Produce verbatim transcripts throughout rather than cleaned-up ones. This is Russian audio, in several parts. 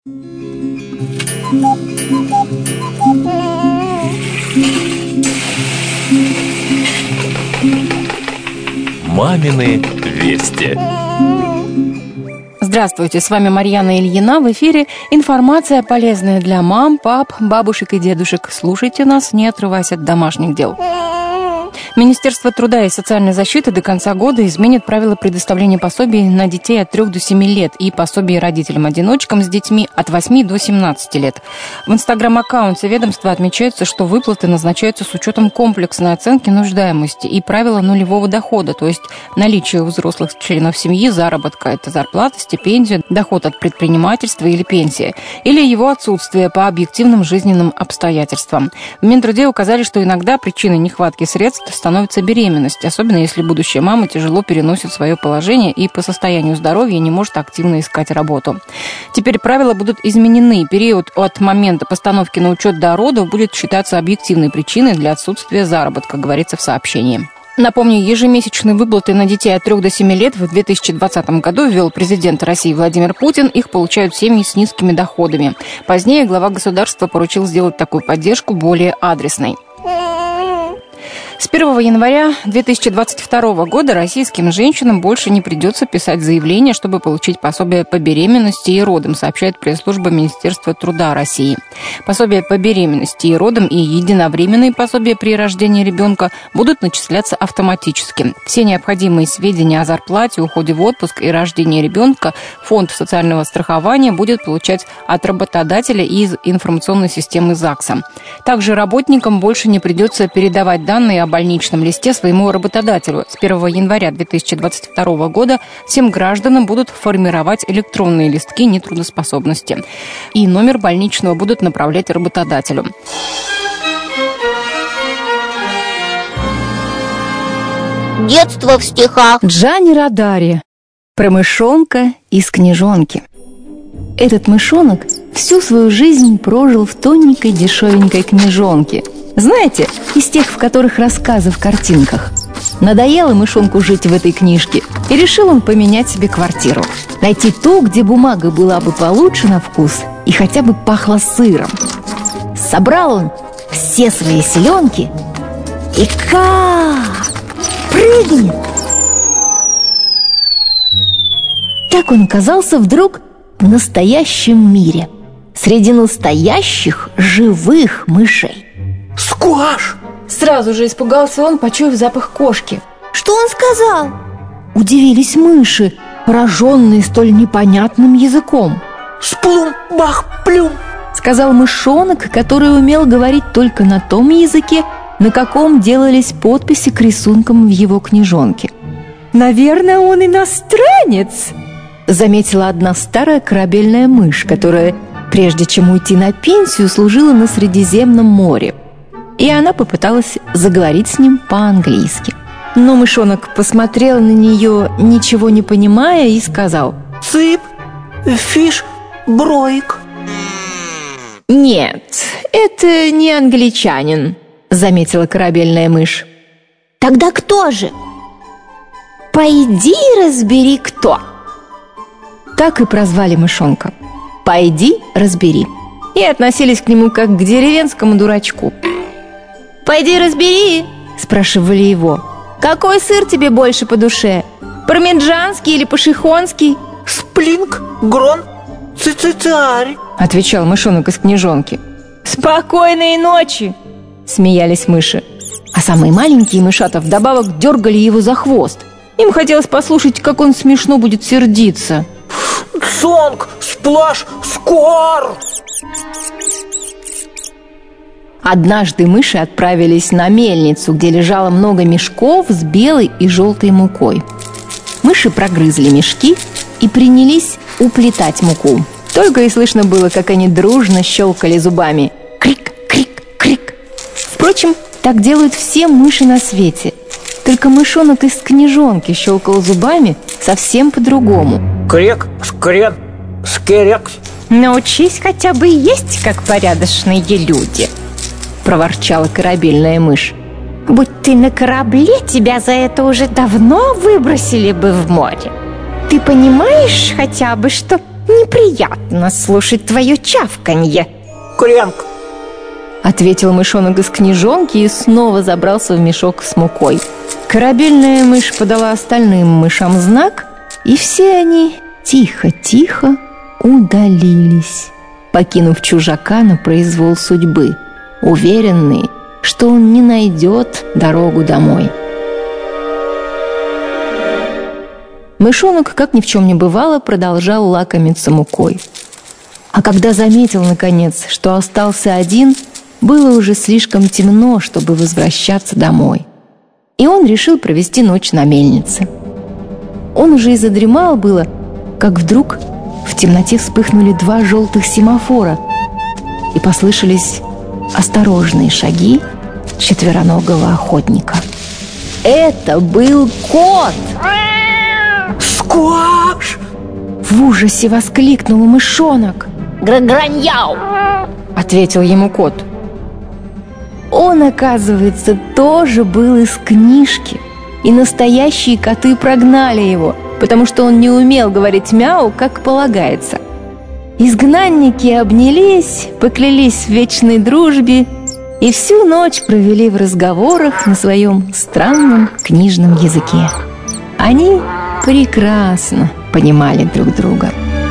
Мамины вести. Здравствуйте, с вами Марьяна Ильина. В эфире информация, полезная для мам, пап, бабушек и дедушек. Слушайте нас, не отрываясь от домашних дел. Министерство труда и социальной защиты до конца года изменит правила предоставления пособий на детей от трёх до семи лет и пособий родителям-одиночкам с детьми от восьми до семнадцати лет. В инстаграм-аккаунте ведомства отмечается, что выплаты назначаются с учетом комплексной оценки нуждаемости и правила нулевого дохода, то есть наличие у взрослых членов семьи заработка – это зарплата, стипендия, доход от предпринимательства или пенсия, или его отсутствие по объективным жизненным обстоятельствам. В Минтруде указали, что иногда причиной нехватки средств становится беременность, особенно если будущая мама тяжело переносит свое положение и по состоянию здоровья не может активно искать работу. Теперь правила будут изменены. Период от момента постановки на учет до родов будет считаться объективной причиной для отсутствия заработка, говорится в сообщении. Напомню, ежемесячные выплаты на детей от трёх до семи лет в две тысячи двадцатом году ввел президент России Владимир Путин. Их получают семьи с низкими доходами. Позднее глава государства поручил сделать такую поддержку более адресной. С первого января две тысячи двадцать второго года российским женщинам больше не придется писать заявление, чтобы получить пособие по беременности и родам, сообщает пресс-служба Министерства труда России. Пособие по беременности и родам и единовременные пособия при рождении ребенка будут начисляться автоматически. Все необходимые сведения о зарплате, уходе в отпуск и рождении ребенка Фонд социального страхования будет получать от работодателя из информационной системы ЗАГСа. Также работникам больше не придется передавать данные о больничном листе своему работодателю. С первого января две тысячи двадцать второго года всем гражданам будут формировать электронные листки нетрудоспособности. И номер больничного будут направлять работодателю. Детство в стихах. Джани Родари. Про мышонка из книжонки. Этот мышонок всю свою жизнь прожил в тоненькой дешевенькой книжонке. Знаете, из тех, в которых рассказы в картинках. Надоело мышонку жить в этой книжке, и решил он поменять себе квартиру. Найти ту, где бумага была бы получше на вкус и хотя бы пахла сыром. Собрал он все свои силенки и как прыгнет! Так он оказался вдруг в настоящем мире, среди настоящих живых мышей. Скваш! Сразу же испугался он, почуяв запах кошки. Что он сказал? Удивились мыши, пораженные столь непонятным языком. Сплум-бах-плюм! Сказал мышонок, который умел говорить только на том языке, на каком делались подписи к рисункам в его книжонке. «Наверное, он иностранец», — заметила одна старая корабельная мышь, которая, прежде чем уйти на пенсию, служила на Средиземном море. И она попыталась заговорить с ним по-английски. Но мышонок посмотрел на нее, ничего не понимая, и сказал: Цып, фиш, броик. «Нет, это не англичанин», — заметила корабельная мышь. Тогда кто же? «Пойди разбери, кто». Так и прозвали мышонка. «Пойди разбери». И относились к нему как к деревенскому дурачку. Пойди разбери, спрашивали его: какой сыр тебе больше по душе? Пармиджанский или пашихонский? Сплинг, грон, цицицарь, отвечал мышонок из книжонки. Спокойной ночи, смеялись мыши. А самые маленькие мышата вдобавок дергали его за хвост. Им хотелось послушать, как он смешно будет сердиться. Сонг, сплаш, скор! Однажды мыши отправились на мельницу, где лежало много мешков с белой и желтой мукой. Мыши прогрызли мешки и принялись уплетать муку. Только и слышно было, как они дружно щелкали зубами. Крик, крик, крик. Впрочем, так делают все мыши на свете. Только мышонок из книжонки щелкал зубами совсем по-другому. Крек, скрек, скерек. Научись хотя бы есть, как порядочные люди, проворчала корабельная мышь. Будь ты на корабле, тебя за это уже давно выбросили бы в море. Ты понимаешь хотя бы, что Неприятно слушать твое чавканье. Кренк. Ответил мышонок из книжонки и снова забрался в мешок с мукой. Корабельная мышь подала остальным мышам знак, и все они тихо-тихо удалились, покинув чужака на произвол судьбы, уверенные, что он не найдет дорогу домой. Мышонок, как ни в чем не бывало, продолжал лакомиться мукой. А когда заметил, наконец, что остался один, было уже слишком темно, чтобы возвращаться домой. И он решил провести ночь на мельнице. Он уже и задремал было, как вдруг в темноте вспыхнули два желтых семафора, и послышались осторожные шаги четвероногого охотника. Это был кот! Скваш! В ужасе воскликнул мышонок. Граграньяу! Ответил ему кот. Он, оказывается, тоже был из книжки, и настоящие коты прогнали его, потому что он не умел говорить мяу, как полагается. Изгнанники обнялись, поклялись в вечной дружбе и всю ночь провели в разговорах на своем странном книжном языке. Они прекрасно понимали друг друга.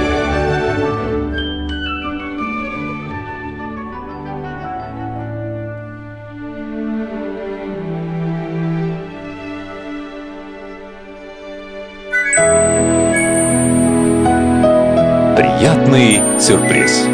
Приятный сюрприз.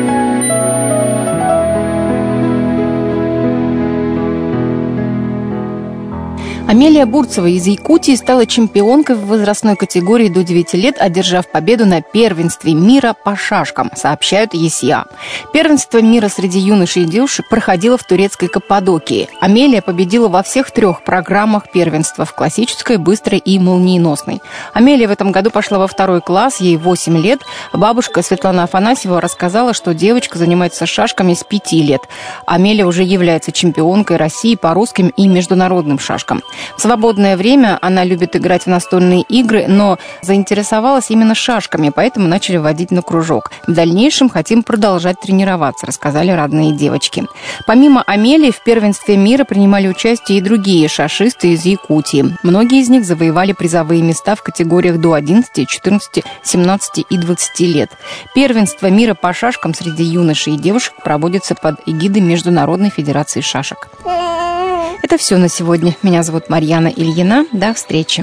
Амелия Бурцева из Якутии стала чемпионкой в возрастной категории до девяти лет, одержав победу на первенстве мира по шашкам, сообщают ЕСЯ. Первенство мира среди юношей и девушек проходило в турецкой Каппадокии. Амелия победила во всех трех программах первенства: в классической, быстрой и молниеносной. Амелия в этом году пошла во второй класс, ей восемь лет. Бабушка Светлана Афанасьева рассказала, что девочка занимается шашками с пяти лет. Амелия уже является чемпионкой России по русским и международным шашкам. В свободное время она любит играть в настольные игры, но заинтересовалась именно шашками, поэтому начали водить на кружок. В дальнейшем хотим продолжать тренироваться, рассказали родные девочки. Помимо Амелии, в первенстве мира принимали участие и другие шашисты из Якутии. Многие из них завоевали призовые места в категориях до одиннадцати, четырнадцати, семнадцати и двадцати лет. Первенство мира по шашкам среди юношей и девушек проводится под эгидой Международной федерации шашек. Это все на сегодня. Меня зовут Марьяна Ильина. До встречи.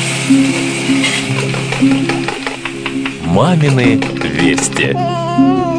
Мамины вести.